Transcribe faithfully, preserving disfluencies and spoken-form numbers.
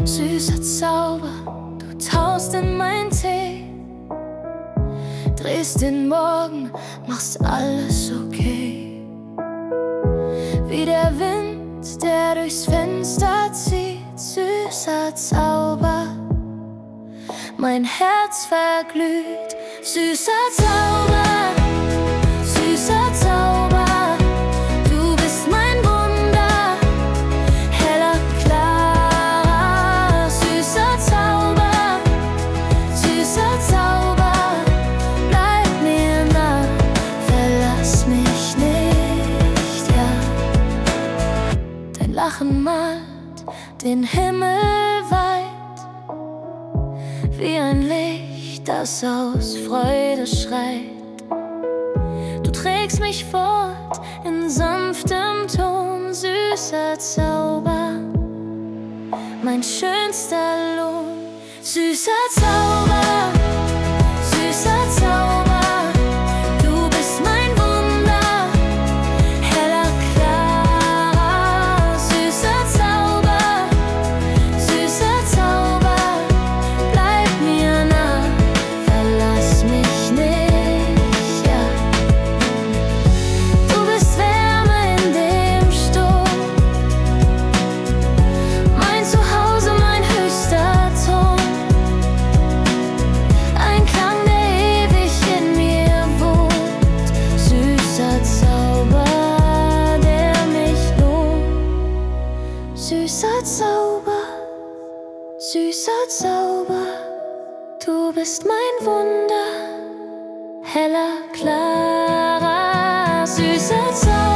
Süßer Zauber, du tauchst in mein Tee, drehst den Morgen, machst alles okay. Wie der Wind, der durchs Fenster zieht, süßer Zauber, mein Herz verglüht. Süßer Zauber, süßer Zauber, du bist mein Wunder, heller, klarer. Süßer Zauber, süßer Zauber, bleib mir nah, verlass mich nicht, ja. Dein Lachen malt den Himmel weit, wie ein Licht, das aus Freude schreit. Du trägst mich fort in sanftem Ton, süßer Zauber, mein schönster Lohn. Süßer Zauber, süßer Zauber, du bist mein Wunder, heller, klarer. Süßer Zauber, süßer Zauber, bleib mir nah, verlass mich nicht, ja. Du bist Wärme in dem Sturm, mein Zuhause, mein höchster Ton. Ein Klang, der ewig in mir wohnt. Süßer Zauber, der mich lohnt. Süßer Zauber, süßer Zauber, du bist mein Wunder, heller, klarer. Süßer Zauber.